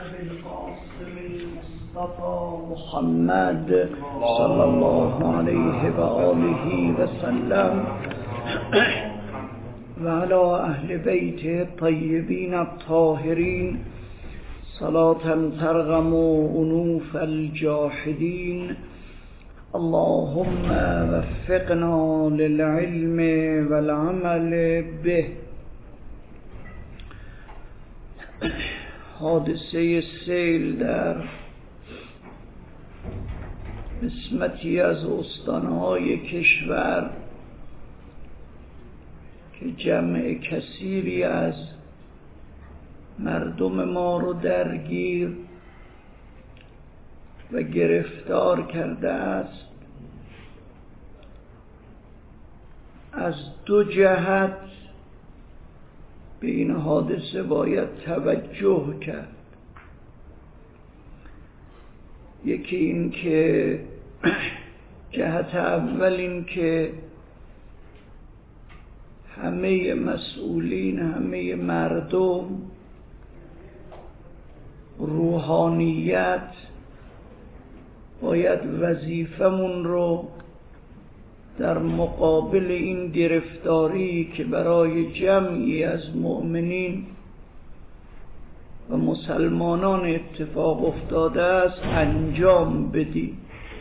بالقاسم المصطفى محمد صلى الله عليه وآله وسلم وعلى أهل بيته الطيبين الطاهرين صلاة ترغم أنوف الجاحدين. اللهم وفقنا للعلم والعمل به. حادثه سیل در قسمتی از استانهای کشور که جمع کثیری از مردم ما رو درگیر و گرفتار کرده است، از دو جهت به این حادثه باید توجه کرد. یکی این که جهت اول این که همه مسئولین، همه مردم، روحانیت باید وظیفمون رو در مقابل این گرفتاری که برای جمعی از مؤمنین و مسلمانان اتفاق افتاده است انجام بدیم.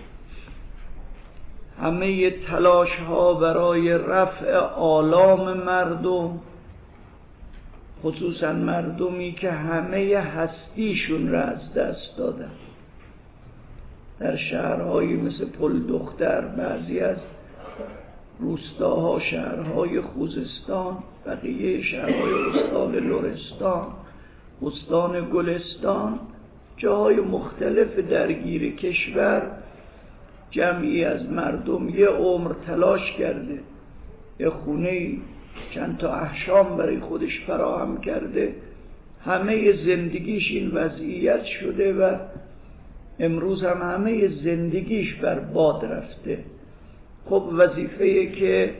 همه تلاش ها برای رفع آلام مردم، خصوصا مردمی که همه هستیشون را از دست دادن، در شهرهایی مثل پلدختر، بعضی از روستاها، شهرهای خوزستان، بقیه شهرهای استان لرستان، استان گلستان، جاهای مختلف درگیر کشور، جمعی از مردم یه عمر تلاش کرده، یه خونه چند تا احشام برای خودش فراهم کرده، همه زندگیش این وضعیت شده و امروز هم همه زندگیش بر باد رفته. خب وظیفه‌ایه که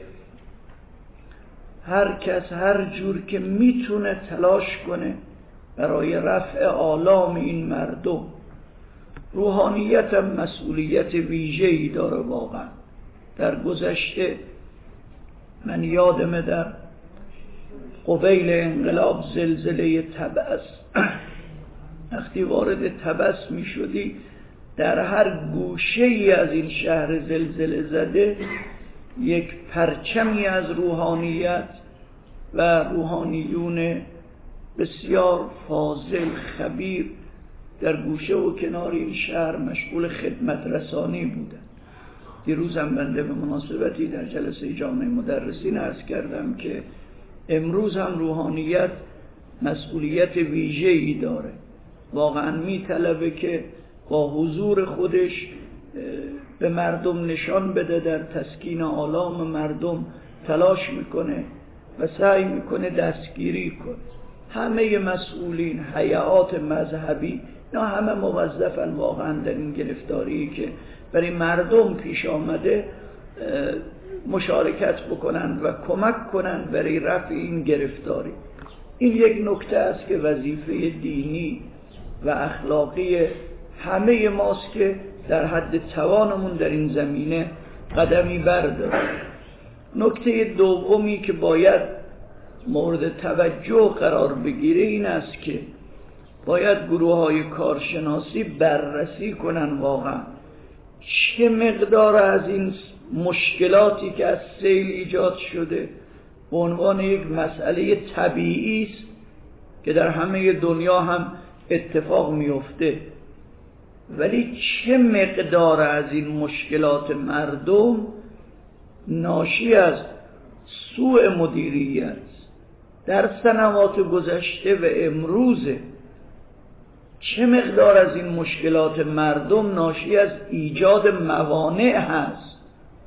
هر کس هر جور که میتونه تلاش کنه برای رفع آلام این مردم. روحانیت هم مسئولیت ویژه‌ای داره واقعا. در گذشته من یادمه در قبیل انقلاب زلزله طبس، وقتی وارد طبس می شدی در هر گوشه ای از این شهر زلزله زده یک پرچمی از روحانیت و روحانیون بسیار فاضل خبیر در گوشه و کنار این شهر مشغول خدمت رسانی بودن. دیروز هم بنده به مناسبتی در جلسه جامعه مدرسین عرض کردم که امروز هم روحانیت مسئولیت ویژه‌ای داره. واقعا میطلبه که با حضور خودش به مردم نشان بده، در تسکین آلام مردم تلاش میکنه و سعی میکنه دستگیری کنه. همه مسئولین، هیئات مذهبی، نه همه موظفن واقعا در این گرفتاری که برای مردم پیش آمده مشارکت بکنن و کمک کنن برای رفع این گرفتاری. این یک نکته است که وظیفه دینی و اخلاقی همه ماست که در حد توانمون در این زمینه قدمی برداریم. نکته دومی که باید مورد توجه قرار بگیره این است که باید گروه‌های کارشناسی بررسی کنن واقعا چه مقدار از این مشکلاتی که از سیل ایجاد شده به عنوان یک مسئله طبیعی است که در همه دنیا هم اتفاق میفته، ولی چه مقدار از این مشکلات مردم ناشی از سوء مدیریت در سنوات گذشته و امروزه. چه مقدار از این مشکلات مردم ناشی از ایجاد موانع هست،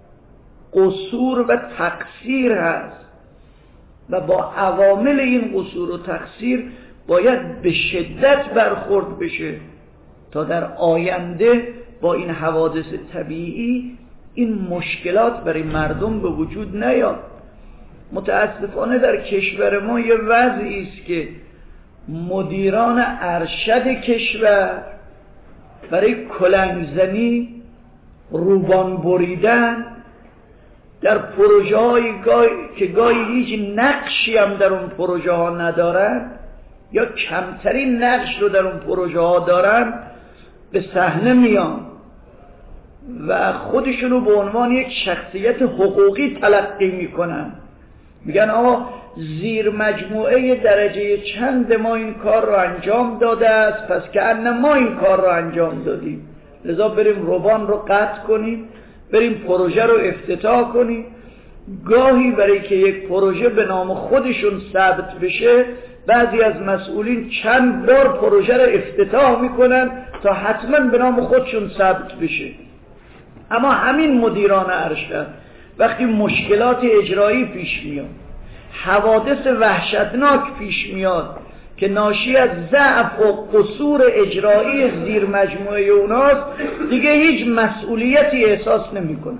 قصور و تقصیر هست و با عوامل این قصور و تقصیر باید به شدت برخورد بشه تا در آینده با این حوادث طبیعی این مشکلات برای مردم به وجود نیاد. متاسفانه در کشور ما یه وضعی است که مدیران ارشد کشور برای کلنگزنی، روبان بریدن در پروژه های که گاهی هیچ نقشی هم در اون پروژه ها ندارن یا کمترین نقش رو در اون پروژه ها دارن به صحنه میان و خودشونو به عنوان یک شخصیت حقوقی تلقی میکنن. میگن آقا زیر مجموعه درجه چند ما این کار رو انجام داده است، پس که ما این کار رو انجام دادیم، لذا بریم روبان رو قطع کنیم، بریم پروژه رو افتتاح کنیم. گاهی برای که یک پروژه به نام خودشون ثبت بشه بعضی از مسئولین چند بار پروژه رو افتتاح میکنن تا حتما به نام خودشون ثبت بشه. اما همین مدیران ارشد وقتی مشکلات اجرایی پیش میاد، حوادث وحشتناک پیش میاد که ناشی از ضعف و قصور اجرایی زیر مجموعه اوناست، دیگه هیچ مسئولیتی احساس نمیکنن.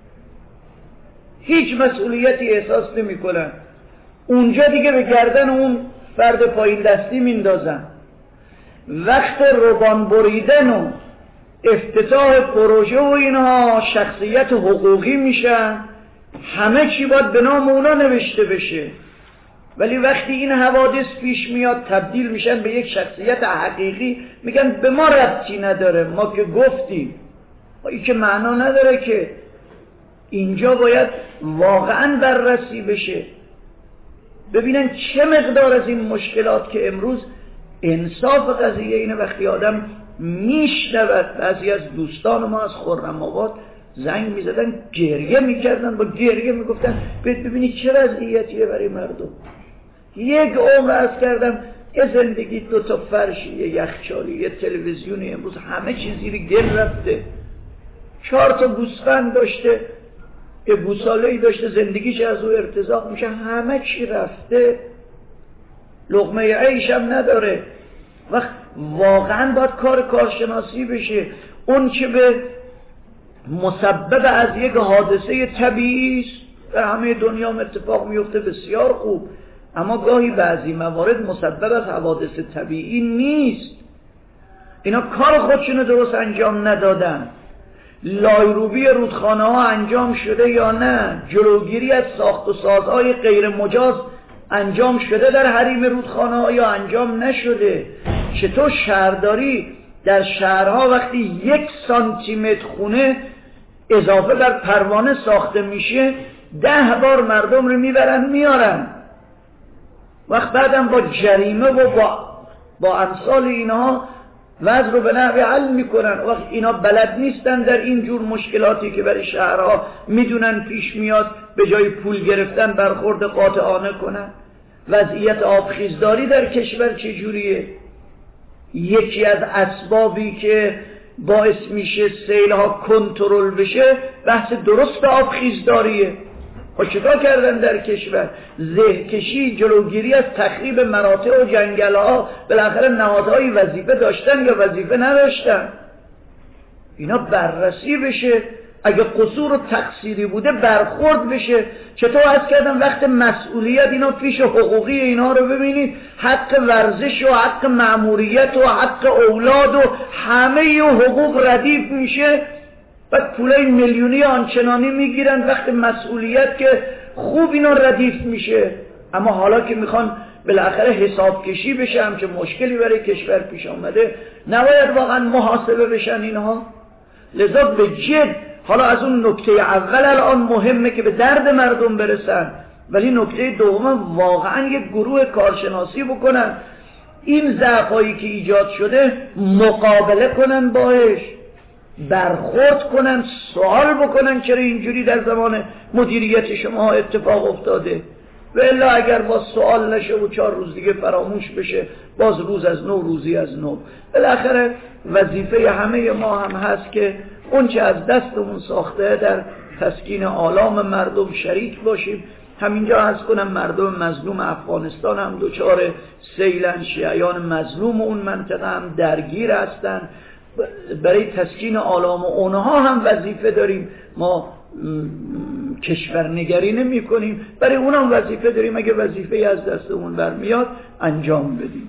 هیچ مسئولیتی احساس نمیکنن. اونجا دیگه به گردن اون فرد پایین دستی میندازن. وقت روبان بریدن و افتتاح پروژه و اینها شخصیت حقوقی میشن، همه چی باید به نام اونا نوشته بشه. ولی وقتی این حوادث پیش میاد تبدیل میشن به یک شخصیت حقیقی، میگن به ما ربطی نداره، ما که گفتیم. این که معنا نداره که. اینجا باید واقعا بررسی بشه، ببینن چه مقدار از این مشکلات که امروز انصاف قضیه اینه. وقتی آدم میشنود بعضی از دوستان ما از خرم‌آباد زنگ میزدن گریه میکردن، با گریه میگفتن ببینید چه وضعیتیه برای مردم. یک عمر عرض کردم یه زندگی، 2 تا فرشی، یه یخچالی، یه تلویزیونی، امروز همه چیز زیر گل رفته. 4 تا گوسفند داشته، یه گوساله‌ای داشته، زندگیش از او ارتزاق میشه، همه چی رفته، لقمه عیش هم نداره. وقت واقعا باید کارشناسی بشه. اون که به مسبب از یک حادثه طبیعی است در همه دنیا اتفاق میفته، بسیار خوب، اما گاهی بعضی موارد مسبب از حوادث طبیعی نیست. اینا کار خودشونو درست انجام ندادن. لایروبی رودخانه ها انجام شده یا نه؟ جلوگیری از ساخت و سازهای غیر مجاز انجام شده در حریم رودخانه ها یا انجام نشده؟ چطور شهرداری در شهرها وقتی 1 سانتیمتر خونه اضافه بر پروانه ساخته میشه 10 بار مردم رو میبرن میارن، وقت بعدم با جریمه و با امثال اینها وضع رو به نحوی حل میکنن. وقت اینا بلد نیستن در این جور مشکلاتی که برای شهرها میدونن پیش میاد به جای پول گرفتن برخورد قاطعانه کنن. وضعیت آبخیزداری در کشور چجوریه؟ یکی از اسبابی که باعث میشه سیلها کنترل بشه بحث درست آبخیزداریه. چیکار کردن در کشور؟ زهکشی، جلوگیری از تخریب مراتع و جنگل‌ها. بالاخره نهادهای وظیفه داشتن یا وظیفه نداشتن؟ اینا بررسی بشه. اگه قصور و تقصیری بوده برخورد بشه. چطور عرض کردم وقت مسئولیت اینا فیش حقوقی اینا رو ببینید، حق ورزش و حق مأموریت و حق اولاد و همه حقوق ردیف میشه، بعد پولای میلیونی آنچنانی میگیرن وقت مسئولیت که خوب اینا ردیف میشه. اما حالا که میخوان بالاخره حساب کشی بشه، همچه مشکلی برای کشور پیش آمده، نباید واقعا محاسبه بشن اینها؟ لذا به جد حالا از اون نکته اول الان مهمه که به درد مردم برسن، ولی نکته دوم واقعا یک گروه کارشناسی بکنن، این ضعفایی که ایجاد شده مقابله کنن باهاش، برخورد کنن، سوال بکنن چرا اینجوری در زمان مدیریت شما اتفاق افتاده. و الا اگر با سوال نشه و 4 روز دیگه فراموش بشه، باز روز از نو روزی از نو. بالاخره وظیفه همه ما هم هست که اون چه از دستمون ساخته در تسکین آلام مردم شریک باشیم. همینجا هست کنم مردم مظلوم افغانستان هم دچار سیلن، شیعیان مظلوم اون منطقه هم درگیر هستن. برای تسکین آلام اونها هم وظیفه داریم. ما کشورنگری نمی کنیم، برای اونها وظیفه داریم. اگه وظیفه از دستمون برمیاد انجام بدیم.